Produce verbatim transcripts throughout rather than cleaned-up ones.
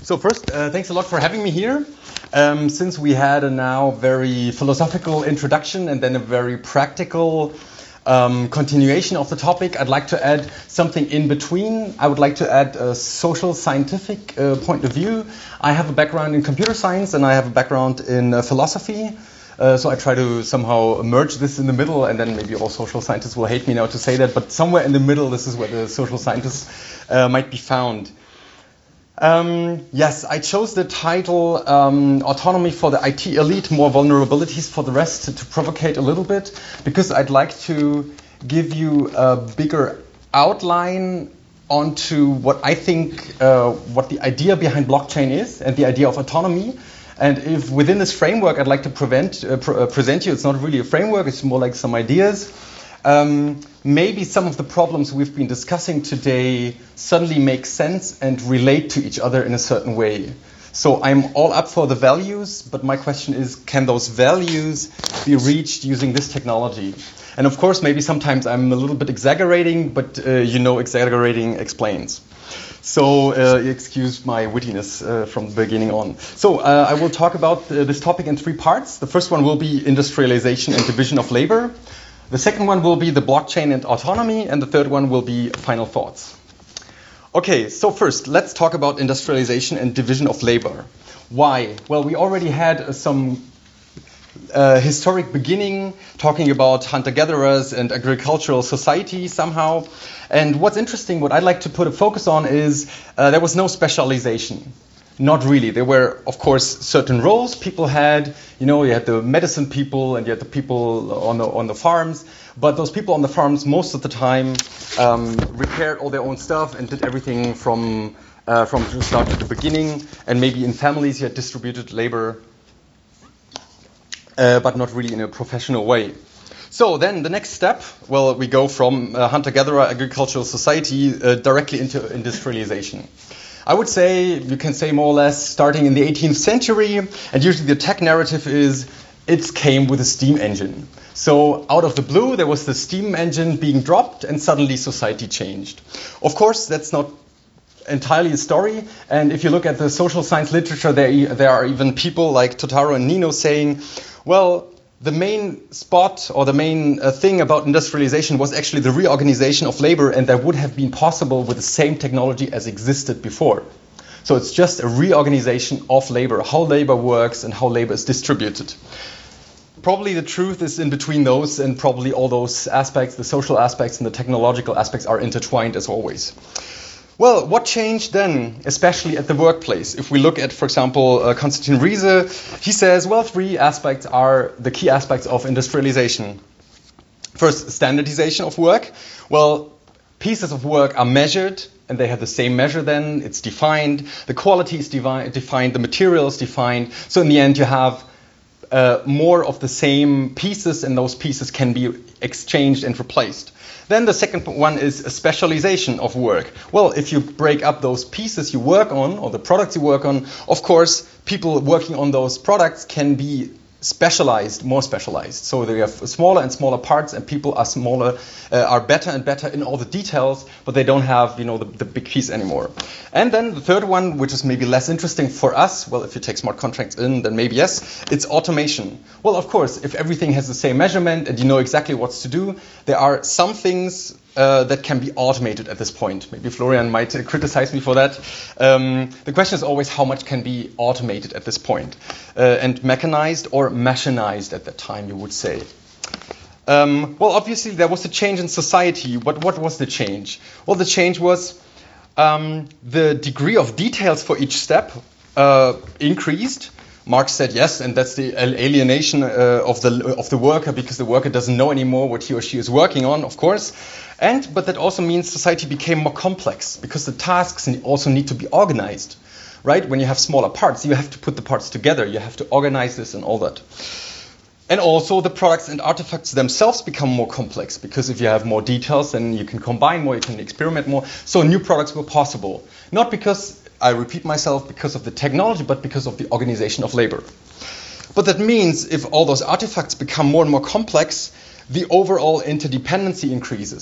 So first, uh, thanks a lot for having me here. Um, since we had a now very philosophical introduction and then a very practical um, continuation of the topic, I'd like to add something in between. I would like to add a social scientific uh, point of view. I have a background in computer science and I have a background in uh, philosophy. Uh, so I try to somehow merge this in the middle, and then maybe all social scientists will hate me now to say that, but somewhere in the middle, this is where the social scientists uh, might be found. Um, yes, I chose the title um, Autonomy for the I T Elite, More Vulnerabilities for the Rest to, to provocate a little bit, because I'd like to give you a bigger outline onto what I think, uh, what the idea behind blockchain is and the idea of autonomy. And if within this framework I'd like to prevent, uh, pr- uh, present you, it's not really a framework, it's more like some ideas. Um, maybe some of the problems we've been discussing today suddenly make sense and relate to each other in a certain way. So I'm all up for the values, but my question is, can those values be reached using this technology? And of course, maybe sometimes I'm a little bit exaggerating, but uh, you know, exaggerating explains. So uh, excuse my wittiness uh, from the beginning on. So uh, I will talk about uh, this topic in three parts. The first one will be industrialization and division of labor. The second one will be the blockchain and autonomy. And the third one will be final thoughts. Okay, so first, let's talk about industrialization and division of labor. Why? Well, we already had uh, some uh, historic beginning talking about hunter-gatherers and agricultural society somehow. And what's interesting, what I'd like to put a focus on is uh, there was no specialization. Not really. There were, of course, certain roles people had. You know, you had the medicine people and you had the people on the on the farms. But those people on the farms, most of the time, um, repaired all their own stuff and did everything from uh, from the start to the beginning. And maybe in families, you had distributed labor, uh, but not really in a professional way. So then the next step, well, we go from uh, hunter-gatherer agricultural society uh, directly into industrialization. I would say, you can say more or less, starting in the eighteenth century, and usually the tech narrative is, it came with a steam engine. So out of the blue, there was the steam engine being dropped, and suddenly society changed. Of course, that's not entirely a story, and if you look at the social science literature, there, there are even people like Totaro and Nino saying, well, the main spot or the main uh, thing about industrialization was actually the reorganization of labor, and that would have been possible with the same technology as existed before. So it's just a reorganization of labor, how labor works and how labor is distributed. Probably the truth is in between those, and probably all those aspects, the social aspects and the technological aspects, are intertwined as always. Well, what changed then, especially at the workplace? If we look at, for example, uh, Konstantin Riese, he says, well, three aspects are the key aspects of industrialization. First, standardization of work. Well, pieces of work are measured, and they have the same measure then. It's defined. The quality is devi- defined. The material is defined. So in the end, you have uh, more of the same pieces, and those pieces can be exchanged and replaced. Then the second one is a specialization of work. Well, if you break up those pieces you work on, or the products you work on, of course, people working on those products can be specialized, more specialized. So they have smaller and smaller parts, and people are smaller, uh, are better and better in all the details, but they don't have, you know, the, the big piece anymore. And then the third one, which is maybe less interesting for us, well, if you take smart contracts in, then maybe yes, it's automation. Well, of course, if everything has the same measurement and you know exactly what to do, there are some things uh, that can be automated at this point. Maybe Florian might uh, criticize me for that. Um, the question is always how much can be automated at this point, uh, and mechanized or machinized at that time, you would say. Um, well, obviously, there was a change in society. What, what was the change? Well, the change was um, the degree of details for each step uh, increased. Marx said yes, and that's the alienation uh, of the of the worker, because the worker doesn't know anymore what he or she is working on, of course. And but that also means society became more complex, because the tasks also need to be organized, right? When you have smaller parts, you have to put the parts together. You have to organize this and all that. And also the products and artifacts themselves become more complex, because if you have more details, then you can combine more, you can experiment more. So new products were possible. Not because, I repeat myself, because of the technology, but because of the organization of labor. But that means if all those artifacts become more and more complex, the overall interdependency increases.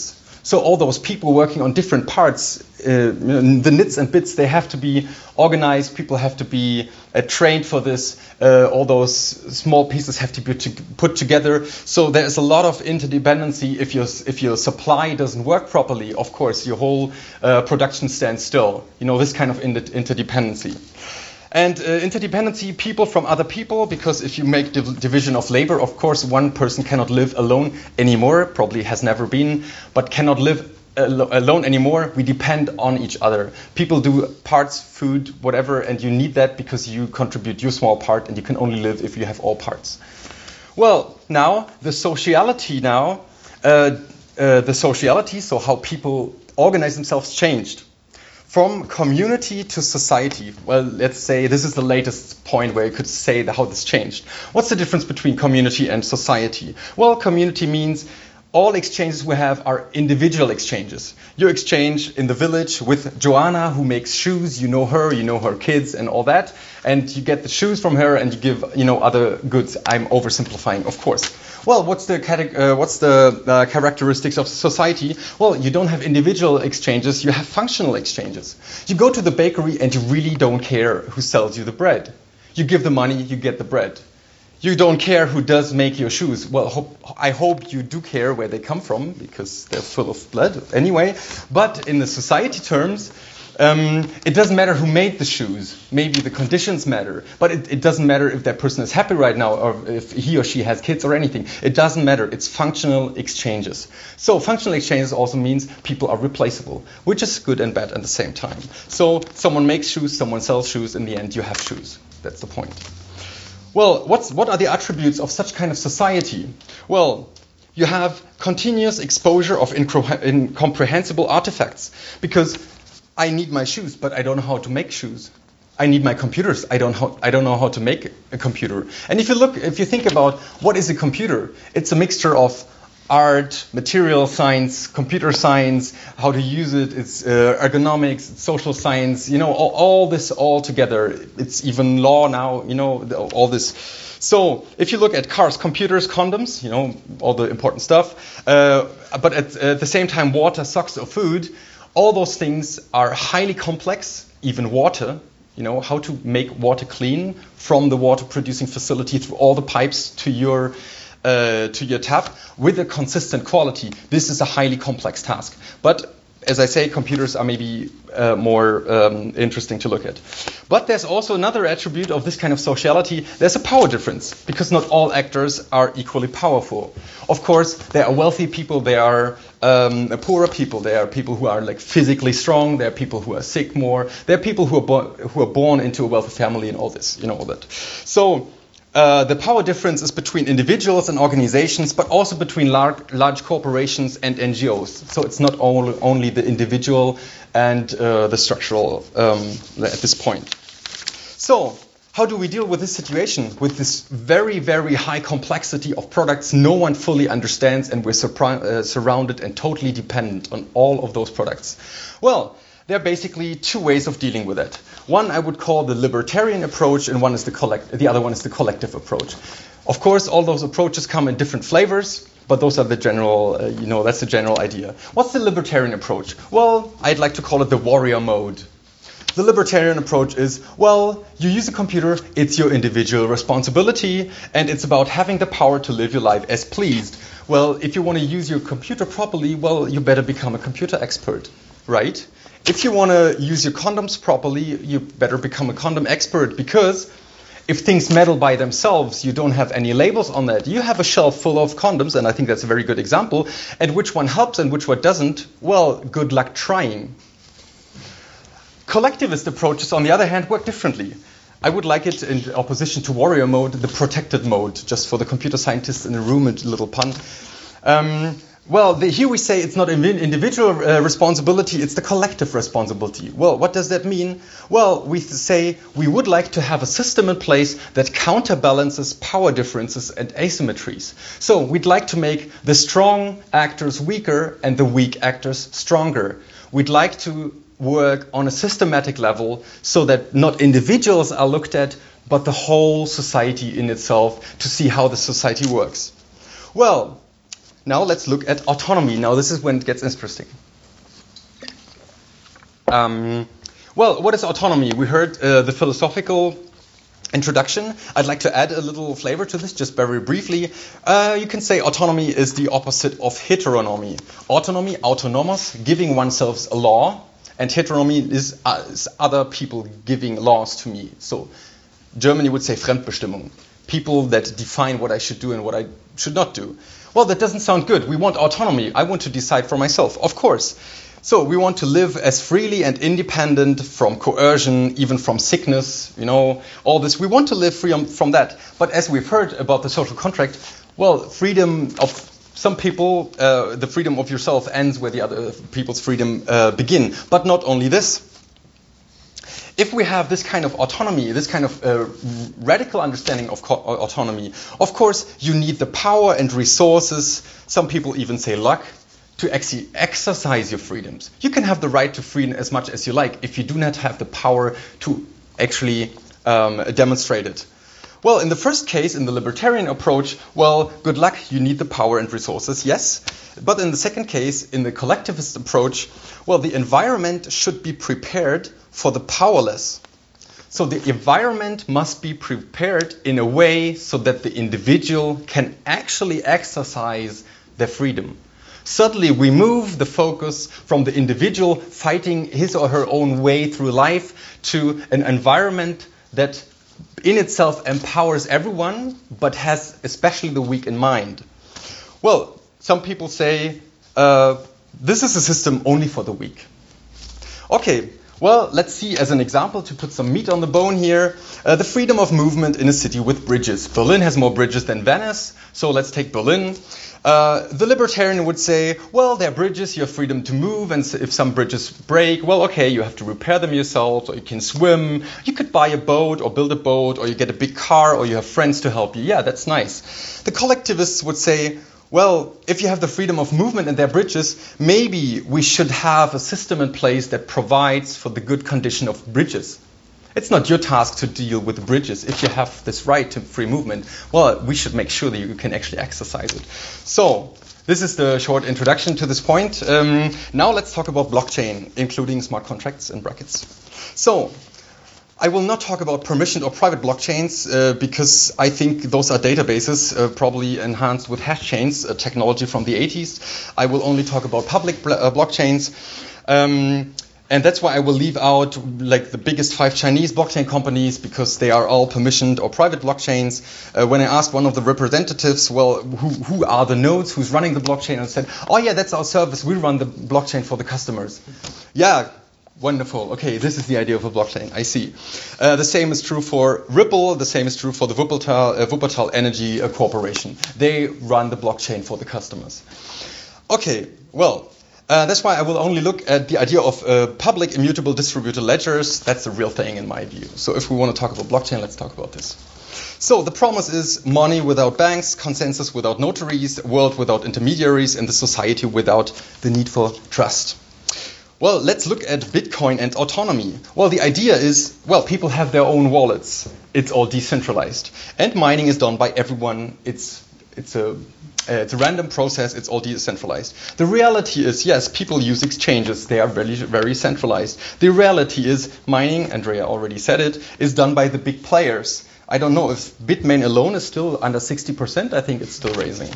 So all those people working on different parts, uh, the nits and bits, they have to be organized. People have to be uh, trained for this. Uh, all those small pieces have to be to put together. So there's a lot of interdependency. If your if your supply doesn't work properly, of course, your whole uh, production stands still. You know, this kind of inter- interdependency. And uh, interdependency, people from other people, because if you make div- division of labor, of course, one person cannot live alone anymore, probably has never been, but cannot live al- alone anymore. We depend on each other. People do parts, food, whatever, and you need that because you contribute your small part, and you can only live if you have all parts. Well, now, the sociality now, uh, uh, the sociality, so how people organize themselves, changed. From community to society. Well, let's say this is the latest point where you could say the, how this changed. What's the difference between community and society? Well, community means all exchanges we have are individual exchanges. You exchange in the village with Joanna, who makes shoes. You know her, you know her kids and all that. And you get the shoes from her and you give, you know, other goods. I'm oversimplifying, of course. Well, what's the uh, what's the uh, characteristics of society? Well, you don't have individual exchanges, you have functional exchanges. You go to the bakery and you really don't care who sells you the bread. You give the money, you get the bread. You don't care who does make your shoes. Well, hope, I hope you do care where they come from, because they're full of blood anyway. But in the society terms, Um, it doesn't matter who made the shoes. Maybe the conditions matter, but it, it doesn't matter if that person is happy right now or if he or she has kids or anything. It doesn't matter. It's functional exchanges. So functional exchanges also means people are replaceable, which is good and bad at the same time. So someone makes shoes, someone sells shoes. In the end, you have shoes. That's the point. Well, what's, what are the attributes of such kind of society? Well, you have continuous exposure of incro- incomprehensible artifacts, because I need my shoes, but I don't know how to make shoes. I need my computers. I don't how, I don't know how to make a computer. And if you look, if you think about what is a computer, it's a mixture of art, material science, computer science, how to use it. It's uh, ergonomics, it's social science. You know, all, all this all together. It's even law now. You know, all this. So if you look at cars, computers, condoms, you know, all the important stuff. Uh, but at, at the same time, water, socks, or food. All those things are highly complex, even water, you know, how to make water clean from the water producing facility through all the pipes to your uh, to your tap with a consistent quality. This is a highly complex task. But as I say, computers are maybe uh, more um, interesting to look at. But there's also another attribute of this kind of sociality. There's a power difference, because not all actors are equally powerful. Of course, there are wealthy people, there are um, poorer people, there are people who are like physically strong, there are people who are sick more, there are people who are, bo- who are born into a wealthy family and all this, you know, all that. So Uh, the power difference is between individuals and organizations, but also between large, large corporations and N G Os. So it's not only, only the individual and uh, the structural um, at this point. So how do we deal with this situation, with this very, very high complexity of products no one fully understands, and we're surpri- uh, surrounded and totally dependent on all of those products? Well, there are basically two ways of dealing with it. One I would call the libertarian approach, and one is the collect- the other one is the collective approach. Of course, all those approaches come in different flavors, but those are the general, uh, you know, that's the general idea. What's the libertarian approach? Well, I'd like to call it the warrior mode. The libertarian approach is, well, you use a computer, it's your individual responsibility, and it's about having the power to live your life as pleased. Well, if you want to use your computer properly, well, you better become a computer expert, right? If you want to use your condoms properly, you better become a condom expert, because if things meddle by themselves, you don't have any labels on that. You have a shelf full of condoms, and I think that's a very good example, and which one helps and which one doesn't, well, good luck trying. Collectivist approaches, on the other hand, work differently. I would like it in opposition to warrior mode, the protected mode, just for the computer scientists in the room, a little pun. Um, Well, the, here we say it's not an individual uh, responsibility, it's the collective responsibility. Well, what does that mean? Well, we say we would like to have a system in place that counterbalances power differences and asymmetries. So we'd like to make the strong actors weaker and the weak actors stronger. We'd like to work on a systematic level so that not individuals are looked at, but the whole society in itself, to see how the society works. Well, now let's look at autonomy. Now this is when it gets interesting. Um, well, what is autonomy? We heard uh, the philosophical introduction. I'd like to add a little flavor to this, just very briefly. Uh, you can say autonomy is the opposite of heteronomy. Autonomy, autonomous, giving oneself a law, and heteronomy is, uh, is other people giving laws to me. So Germany would say Fremdbestimmung, people that define what I should do and what I should not do. Well, that doesn't sound good. We want autonomy. I want to decide for myself, of course. So we want to live as freely and independent from coercion, even from sickness, you know, all this. We want to live free from that. But as we've heard about the social contract, well, freedom of some people, uh, the freedom of yourself ends where the other people's freedom uh, begin. But not only this. If we have this kind of autonomy, this kind of uh, radical understanding of co- autonomy, of course, you need the power and resources, some people even say luck, to actually exercise your freedoms. You can have the right to freedom as much as you like if you do not have the power to actually um, demonstrate it. Well, in the first case, in the libertarian approach, well, good luck, you need the power and resources, yes. But in the second case, in the collectivist approach, well, the environment should be prepared for the powerless. So the environment must be prepared in a way so that the individual can actually exercise their freedom. Suddenly we move the focus from the individual fighting his or her own way through life to an environment that in itself empowers everyone, but has especially the weak in mind. Well, some people say uh, this is a system only for the weak. Okay, well, let's see as an example, to put some meat on the bone here, uh, the freedom of movement in a city with bridges. Berlin has more bridges than Venice, so let's take Berlin. Uh, the libertarian would say, well, there are bridges, you have freedom to move, and if some bridges break, well, okay, you have to repair them yourself, or you can swim, you could buy a boat, or build a boat, or you get a big car, or you have friends to help you. Yeah, that's nice. The collectivists would say, well, if you have the freedom of movement and there are bridges, maybe we should have a system in place that provides for the good condition of bridges. It's not your task to deal with bridges. If you have this right to free movement, well, we should make sure that you can actually exercise it. So, this is the short introduction to this point. Um, now let's talk about blockchain, including smart contracts in brackets. So, I will not talk about permissioned or private blockchains uh, because I think those are databases uh, probably enhanced with hash chains, uh, technology from the eighties. I will only talk about public bl- uh, blockchains. Um, And that's why I will leave out like the biggest five Chinese blockchain companies, because they are all permissioned or private blockchains. Uh, when I asked one of the representatives, well, who, who are the nodes, who's running the blockchain, and said, oh yeah, that's our service. We run the blockchain for the customers. Yeah, wonderful. Okay, this is the idea of a blockchain. I see. Uh, the same is true for Ripple. The same is true for the Wuppertal, uh, Wuppertal Energy uh, Corporation. They run the blockchain for the customers. Okay, well. Uh, that's why I will only look at the idea of uh, public immutable distributed ledgers. That's the real thing in my view. So if we want to talk about blockchain, let's talk about this. So the promise is money without banks, consensus without notaries, world without intermediaries, and the society without the need for trust. Well, let's look at Bitcoin and autonomy. Well, the idea is, well, people have their own wallets. It's all decentralized. And mining is done by everyone. It's it's a Uh, it's a random process, it's all decentralized. The reality is, yes, people use exchanges, they are very, very centralized. The reality is, mining, Andrea already said it, is done by the big players. I don't know if Bitmain alone is still under sixty percent, I think it's still raising.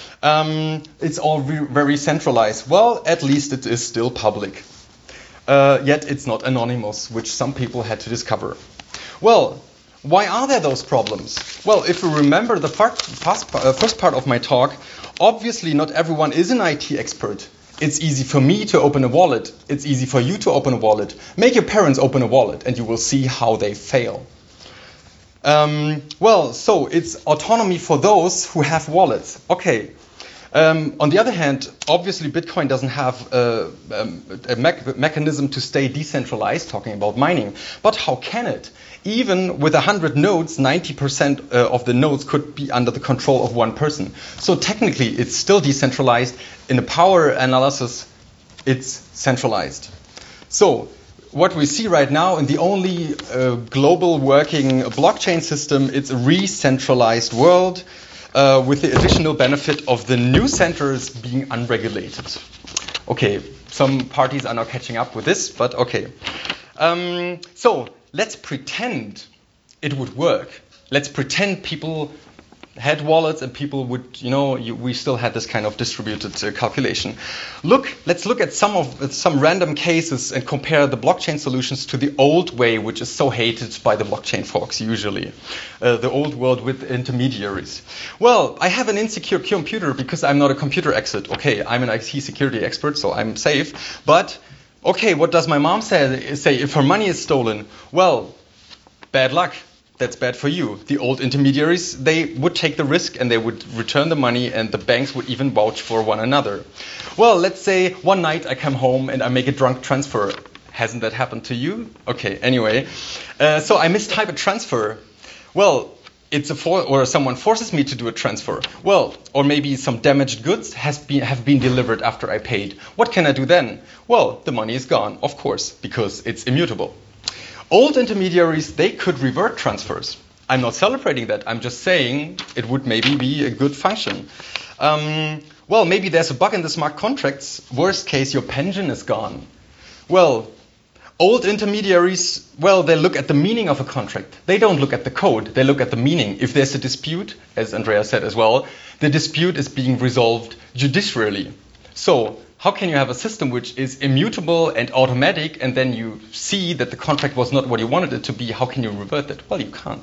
Um, it's all re- very centralized. Well, at least it is still public. Uh, yet it's not anonymous, which some people had to discover. Well, why are there those problems? Well, if you remember the first, uh, first part of my talk, obviously not everyone is an I T expert. It's easy for me to open a wallet. It's easy for you to open a wallet. Make your parents open a wallet and you will see how they fail. Um, well, so it's autonomy for those who have wallets. Okay. Um, on the other hand, obviously Bitcoin doesn't have a, um, a me- mechanism to stay decentralized, talking about mining. But how can it? Even with one hundred nodes, ninety percent uh, of the nodes could be under the control of one person. So technically, it's still decentralized. In the power analysis, it's centralized. So what we see right now in the only uh, global working blockchain system, it's a re-centralized world. uh, with the additional benefit of the new centers being unregulated. Okay, some parties are now catching up with this, but okay. Um, so let's pretend it would work. Let's pretend people had wallets and people would, you know, you, we still had this kind of distributed uh, calculation. Look, let's look at some of uh, some random cases and compare the blockchain solutions to the old way, which is so hated by the blockchain folks usually, uh, the old world with intermediaries. Well, I have an insecure computer because I'm not a computer expert. Okay, I'm an I T security expert, so I'm safe. But okay, what does my mom say? Say if her money is stolen? Well, bad luck. That's bad for you. The old intermediaries, they would take the risk and they would return the money and the banks would even vouch for one another. Well, let's say one night I come home and I make a drunk transfer. Hasn't that happened to you? Okay, anyway. Uh, so I mistype a transfer. Well, it's a for or someone forces me to do a transfer. Well, or maybe some damaged goods has been have been delivered after I paid. What can I do then? Well, the money is gone, of course, because it's immutable. Old intermediaries, they could revert transfers. I'm not celebrating that. I'm just saying it would maybe be a good function. Um, well, maybe there's a bug in the smart contracts. Worst case, your pension is gone. Well, old intermediaries, well, they look at the meaning of a contract. They don't look at the code. They look at the meaning. If there's a dispute, as Andrea said as well, the dispute is being resolved judicially. So, how can you have a system which is immutable and automatic and then you see that the contract was not what you wanted it to be? How can you revert that? Well, you can't.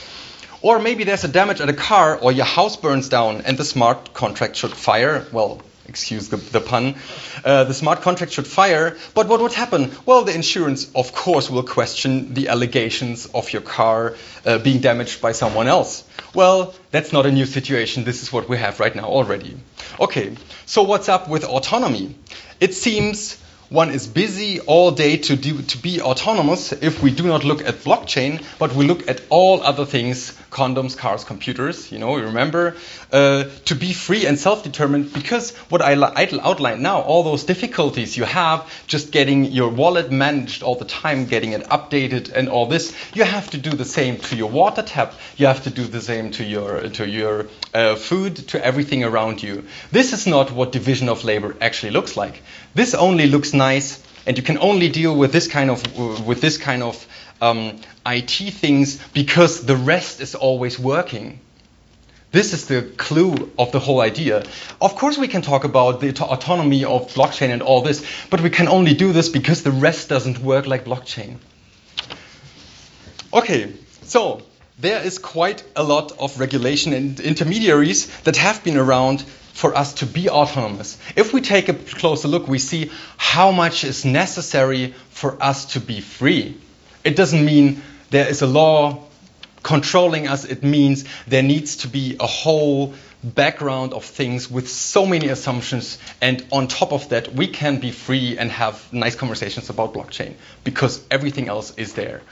Or maybe there's a damage at a car or your house burns down and the smart contract should fire. Well, excuse the, the pun. Uh, the smart contract should fire. But what would happen? Well, the insurance, of course, will question the allegations of your car uh, being damaged by someone else. Well, that's not a new situation. This is what we have right now already. Okay, so what's up with autonomy? It seems one is busy all day to do, to be autonomous if we do not look at blockchain, but we look at all other things, condoms, cars, computers, you know, you remember, uh, to be free and self-determined, because what I outlined now, all those difficulties you have, just getting your wallet managed all the time, getting it updated and all this, you have to do the same to your water tap, you have to do the same to your, to your uh, food, to everything around you. This is not what division of labor actually looks like. This only looks nice, and you can only deal with this kind of uh, with this kind of um, I T things because the rest is always working. This is the clue of the whole idea. Of course, we can talk about the auto autonomy of blockchain and all this, but we can only do this because the rest doesn't work like blockchain. Okay, so there is quite a lot of regulation and intermediaries that have been around for us to be autonomous. If we take a closer look, we see how much is necessary for us to be free. It doesn't mean there is a law controlling us. It means there needs to be a whole background of things with so many assumptions, and on top of that, we can be free and have nice conversations about blockchain because everything else is there.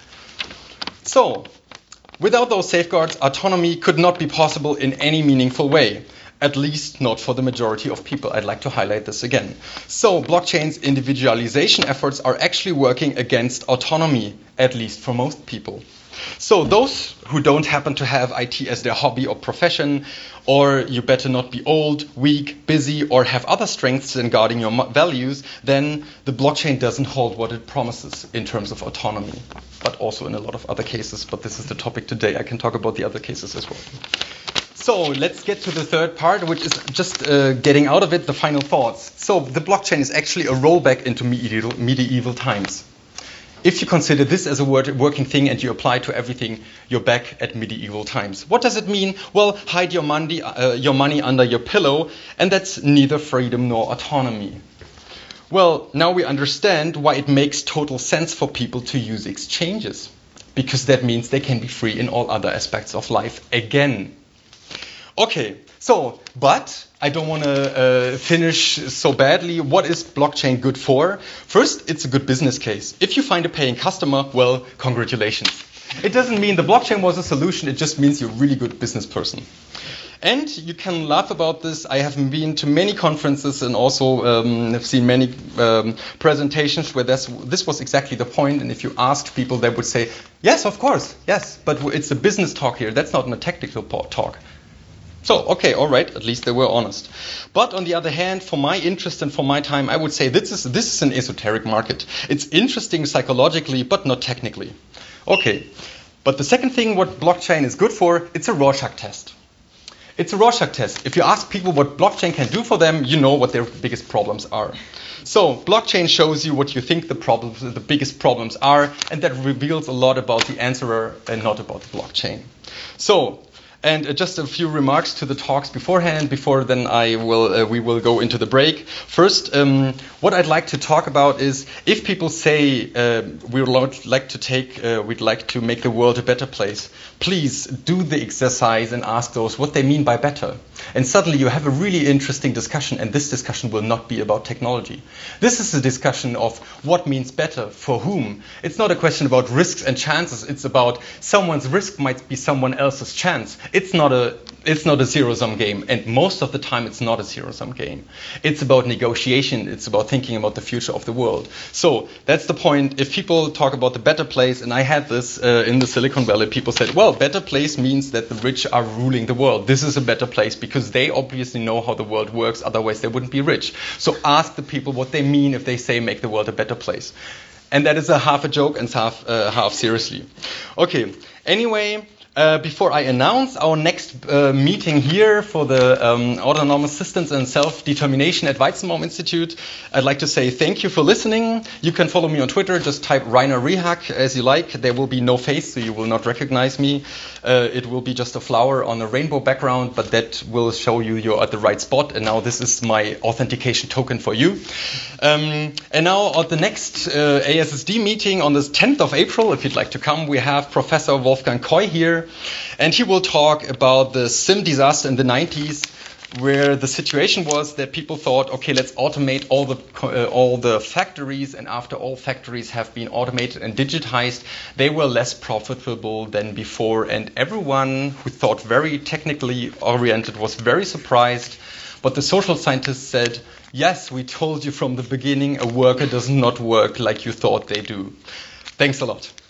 So, without those safeguards, autonomy could not be possible in any meaningful way. At least not for the majority of people. I'd like to highlight this again. So blockchain's individualization efforts are actually working against autonomy, at least for most people. So those who don't happen to have I T as their hobby or profession, or you better not be old, weak, busy, or have other strengths in guarding your values, then the blockchain doesn't hold what it promises in terms of autonomy, but also in a lot of other cases. But this is the topic today. I can talk about the other cases as well. So let's get to the third part, which is just uh, getting out of it, the final thoughts. So the blockchain is actually a rollback into medieval, medieval times. If you consider this as a word, working thing and you apply to everything, you're back at medieval times. What does it mean? Well, hide your money, uh, your money under your pillow, and that's neither freedom nor autonomy. Well, now we understand why it makes total sense for people to use exchanges, because that means they can be free in all other aspects of life again. Okay, so, but I don't want to uh, finish so badly. What is blockchain good for? First, it's a good business case. If you find a paying customer, well, congratulations. It doesn't mean the blockchain was a solution. It just means you're a really good business person. And you can laugh about this. I have been to many conferences and also um, have seen many um, presentations where this, this was exactly the point. And if you asked people, they would say, yes, of course, yes. But it's a business talk here. That's not a technical talk. So, okay, all right, at least they were honest. But on the other hand, for my interest and for my time, I would say this is, this is an esoteric market. It's interesting psychologically, but not technically. Okay, but the second thing what blockchain is good for, it's a Rorschach test. It's a Rorschach test. If you ask people what blockchain can do for them, you know what their biggest problems are. So blockchain shows you what you think the problems, the biggest problems are, and that reveals a lot about the answerer and not about the blockchain. So, and uh, just a few remarks to the talks beforehand. Before then, I will uh, we will go into the break. First, um, what I'd like to talk about is if people say uh, we would like to take, uh, we'd like to make the world a better place. Please do the exercise and ask those what they mean by better. And suddenly you have a really interesting discussion, and this discussion will not be about technology. This is a discussion of what means better for whom. It's not a question about risks and chances. It's about someone's risk might be someone else's chance. It's not a it's not a zero-sum game, and most of the time it's not a zero-sum game. It's about negotiation. It's about thinking about the future of the world. So that's the point. If people talk about the better place, and I had this uh, in the Silicon Valley, people said, well, better place means that the rich are ruling the world. This is a better place because they obviously know how the world works. Otherwise, they wouldn't be rich. So ask the people what they mean if they say make the world a better place. And that is a half a joke and half uh, half seriously. Okay. Anyway. Uh, before I announce our next uh, meeting here for the um, Autonomous Systems and Self-Determination at Weizenbaum Institute, I'd like to say thank you for listening. You can follow me on Twitter. Just type Rainer Rehak as you like. There will be no face, so you will not recognize me. Uh, it will be just a flower on a rainbow background, but that will show you you're at the right spot. And now this is my authentication token for you. Um, and now at the next uh, A S S D meeting on the tenth of April, if you'd like to come, we have Professor Wolfgang Koy here. And he will talk about the SIM disaster in the nineties, where the situation was that people thought, okay, let's automate all the uh, all the factories, and after all factories have been automated and digitized, they were less profitable than before, and everyone who thought very technically oriented was very surprised. But the social scientists said, yes, we told you from the beginning, a worker does not work like you thought they do. Thanks a lot.